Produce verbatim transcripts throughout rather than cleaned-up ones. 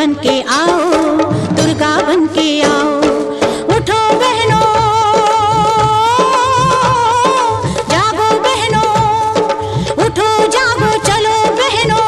बन के आओ, दुर्गा बन के आओ। उठो बहनों, जागो बहनों, उठो जागो चलो बहनों।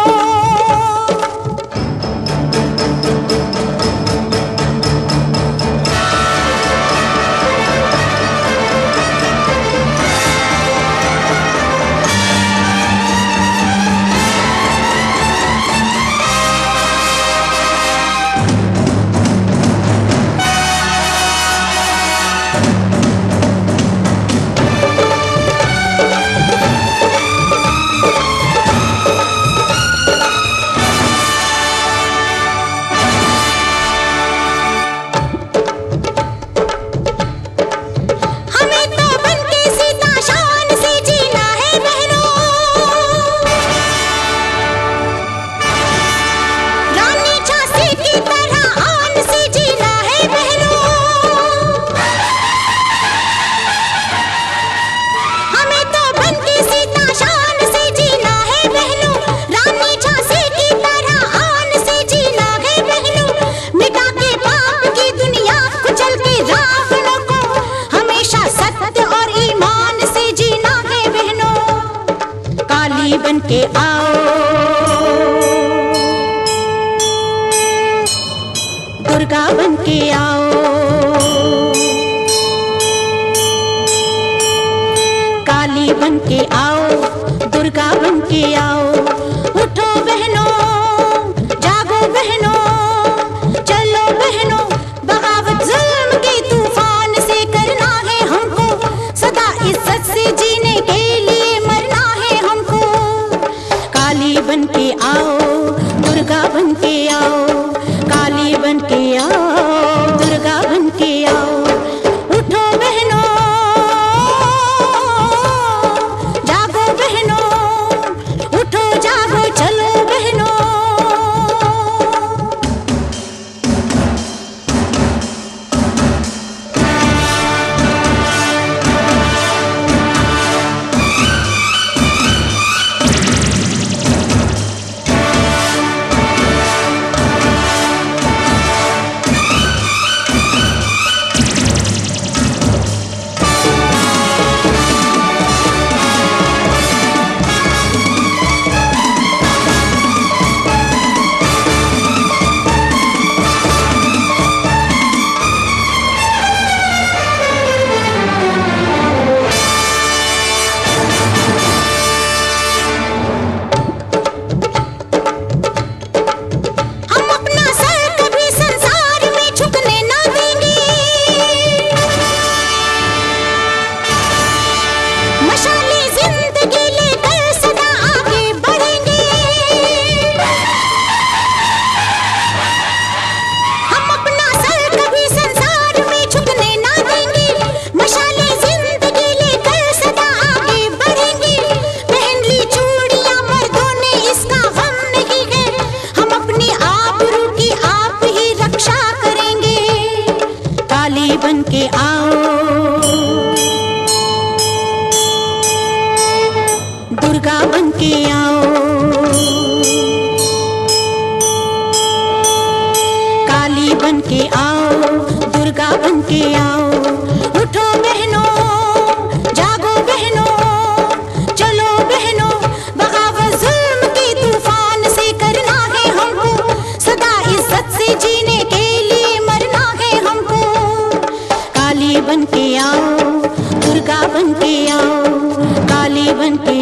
बन के आओ, दुर्गा बन के आओ। काली बन के आओ, दुर्गा बन के आओ। उठो बहनों, जागो बहनों, चलो बहनों, बगावत जुल्म के तूफान से करना है हमको, सदा इज्जत से जीने के लिए मरना है हमको। काली बन के आओ, दुर्गा बन के आओ। काली बन के आओ, दुर्गा बन के आओ। उठो बहनों, जागो बहनों, उठो जागो चलो बहनों। बन के आओ, दुर्गा बन के आओ। काली बन के आओ, दुर्गा बन के आओ। उठो बहनों, जागो बहनों, चलो बहनों, बगावत जुल्म के तूफान से करना है हमको, सदा इज्जत से जीने के लिए मरना है हमको। काली बन के आओ, दुर्गा बन के आओ। काली बन के